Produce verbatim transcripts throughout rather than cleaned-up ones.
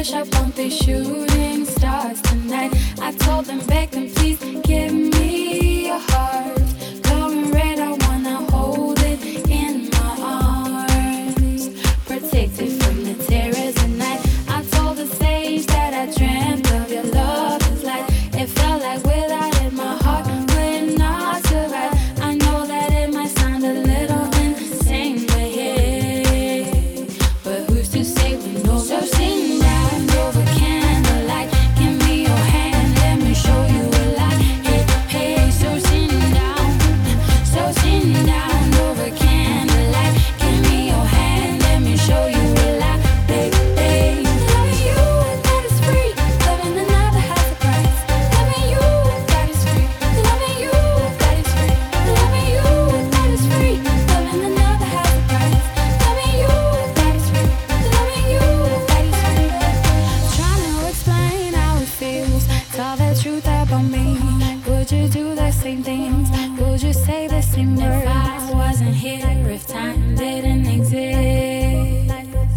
wish I won't be shooting stars tonight. I told them, beg them, please give me your heart. Glowing red, I wanna hold it in my arms. Protect it from the terrors at night. I told the sage that I dreamt of your love is light. It felt like without it, my heart would not survive. I know that it might sound a little insane, but hey, but who's to say we know? So sing down over candlelight. Give me your hand, let me show you a light. Hey, hey, so sing down, so sing down over candlelight. Give me your hand, let me show you a light. Baby, baby, loving you, that is free. Loving another has a price. Loving you, that is free. Loving you, that is free. Loving you, that is free. Loving another has a price. Loving you, that is free. Loving you, that is free. Trying to explain how it feels. Tell the truth about me. Would you do the same things? Would you say the same words? If I wasn't here, if time didn't exist,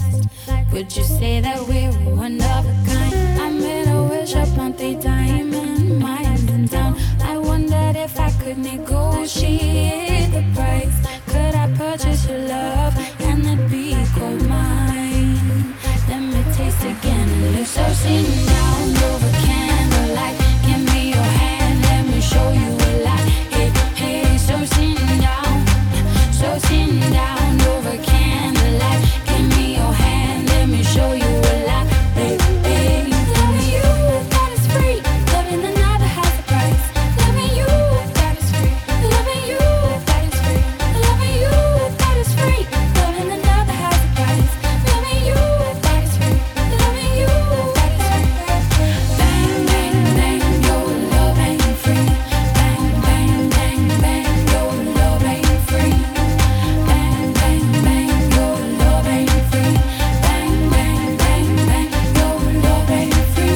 would you say that we were one of a kind? I made a wish upon the diamond mines in town. I wondered if I could negotiate the price. Could I purchase your love and it be called mine? Let me taste again and live so sing down over candlelight. Give me your hand, let me show you a light. Hey, hey, so sing down, so sing down over candlelight. Give me your hand, let me show you a light. Baby, baby, loving you, that is free. Loving another has a price. Loving you, that is free. Loving you, that is free. Loving you, that is free. Loving another has a price. Loving you, that is free. Loving you, that is free. Bang, bang, bang, your love ain't free. Bang, bang, bang, bang, your love ain't free. Bang, bang, bang, your love ain't free. Bang, bang, bang, bang, your love ain't free.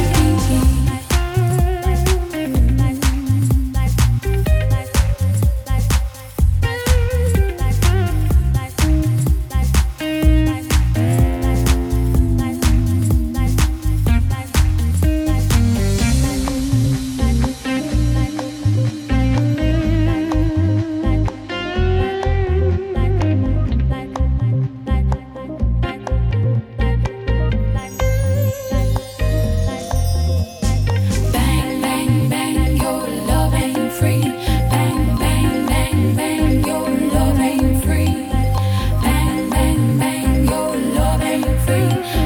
Bang, bang, bang, your love ain't free. Bang, bang, bang, bang, your love ain't free. Bang, bang, bang, your love ain't free.